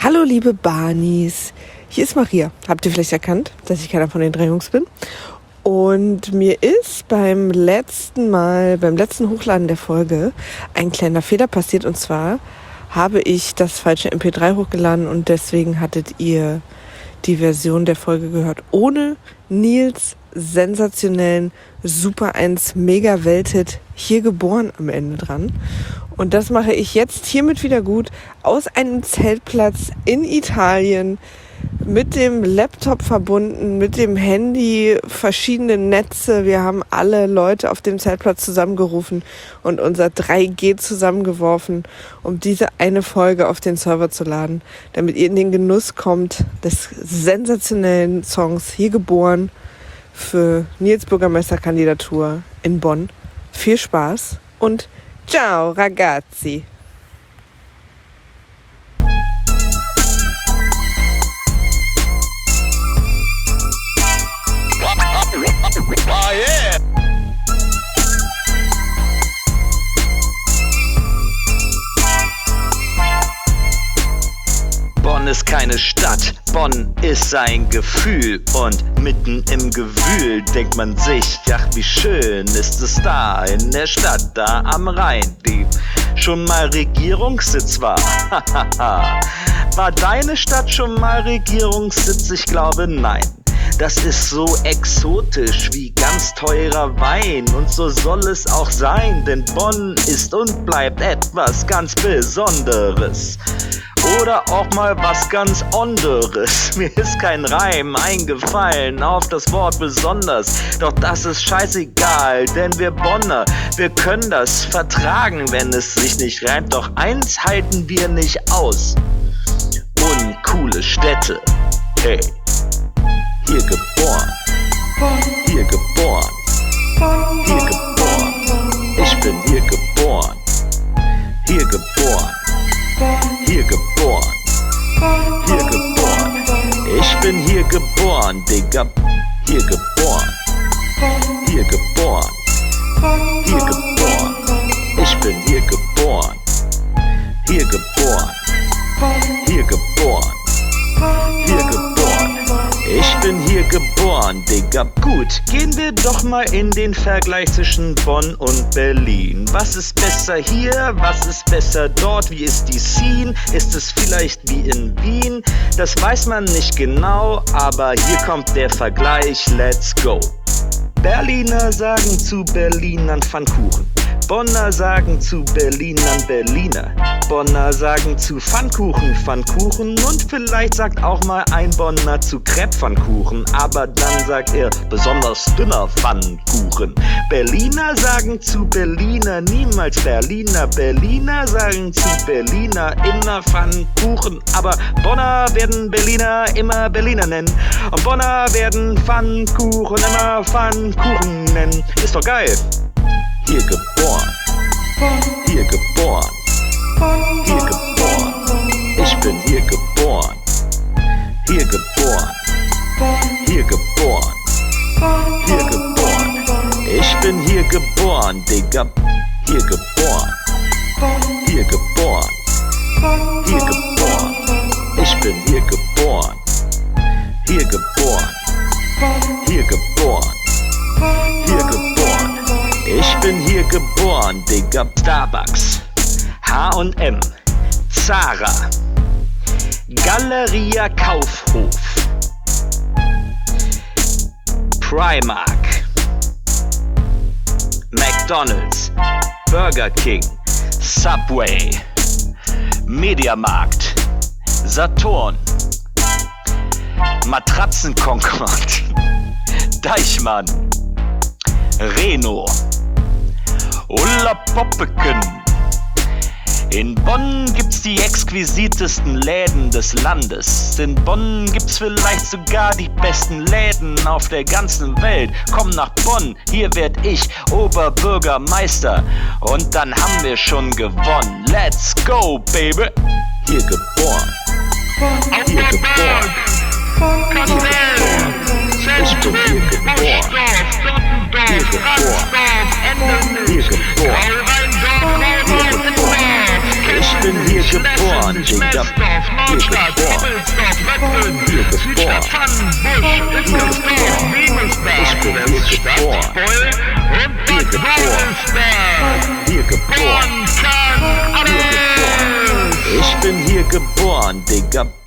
Hallo liebe Barnies, hier ist Maria. Habt ihr vielleicht erkannt, dass ich keiner von den 3 Jungs bin? Und mir ist beim letzten Hochladen der Folge ein kleiner Fehler passiert. Und zwar habe ich das falsche MP3 hochgeladen und deswegen hattet ihr die Version der Folge gehört ohne Nils sensationellen Super 1 Mega Welthit Hier geboren am Ende dran. Und das mache ich jetzt hiermit wieder gut aus einem Zeltplatz in Italien mit dem Laptop verbunden, mit dem Handy, verschiedene Netze. Wir haben alle Leute auf dem Zeltplatz zusammengerufen und unser 3G zusammengeworfen, um diese eine Folge auf den Server zu laden, damit ihr in den Genuss kommt des sensationellen Songs Hier geboren für Nils Bürgermeisterkandidatur in Bonn. Viel Spaß und ciao ragazzi! Oh yeah! Bonn ist keine Stadt, Bonn ist ein Gefühl. Und mitten im Gewühl denkt man sich, ach wie schön ist es da in der Stadt, da am Rhein, die schon mal Regierungssitz war. War deine Stadt schon mal Regierungssitz? Ich glaube nein. Das ist so exotisch wie ganz teurer Wein und so soll es auch sein, denn Bonn ist und bleibt etwas ganz Besonderes. Oder auch mal was ganz anderes. Mir ist kein Reim eingefallen auf das Wort besonders. Doch das ist scheißegal, denn wir Bonner, wir können das vertragen, wenn es sich nicht reimt. Doch eins halten wir nicht aus: uncoole Städte. Hey, hier geboren, hier geboren, hier geboren. Ich bin hier geboren, hier geboren. Hier geboren, hier geboren. Ich bin hier geboren, Digga. Hier geboren, hier geboren, hier geboren. Ich bin hier geboren, hier geboren, hier geboren, hier geboren. Ich bin hier geboren, Digga. Gut, gehen wir doch mal in den Vergleich zwischen Bonn und Berlin. Was ist besser hier? Was ist besser dort? Wie ist die Scene? Ist es vielleicht wie in Wien? Das weiß man nicht genau, aber hier kommt der Vergleich. Let's go. Berliner sagen zu Berlinern Pfannkuchen. Bonner sagen zu Berlinern Berliner. Bonner sagen zu Pfannkuchen Pfannkuchen. Und vielleicht sagt auch mal ein Bonner zu Crepe Pfannkuchen. Aber dann sagt er besonders dünner Pfannkuchen. Berliner sagen zu Berliner niemals Berliner. Berliner sagen zu Berliner immer Pfannkuchen. Aber Bonner werden Berliner immer Berliner nennen. Und Bonner werden Pfannkuchen immer Pfannkuchen nennen. Ist doch geil. Hier geboren, hier geboren, hier geboren. Ich bin hier geboren, hier geboren, hier geboren, hier geboren. Ich bin hier geboren, Digga. Hier geboren, hier geboren, hier geboren. Ich bin hier geboren, hier geboren, hier geboren, hier geboren. Ich bin hier geboren, Digga. Starbucks, H&M, Zara, Galeria Kaufhof, Primark, McDonald's, Burger King, Subway, Mediamarkt, Saturn, Matratzen Concord, Deichmann, Reno, Ulla Poppeken. In Bonn gibt's die exquisitesten Läden des Landes. In Bonn gibt's vielleicht sogar die besten Läden auf der ganzen Welt. Komm nach Bonn, hier werd ich Oberbürgermeister. Und dann haben wir schon gewonnen. Let's go, baby! Hier geboren, hier geboren, hier geboren. Ich bin hier geboren, hier geboren, hier geboren, hier geboren. Ich bin bin hier geboren, Digga. Hier geboren. Hier geboren. Ich bin hier geboren. Hier geboren. Hier geboren. Ich bin hier geboren, Digga.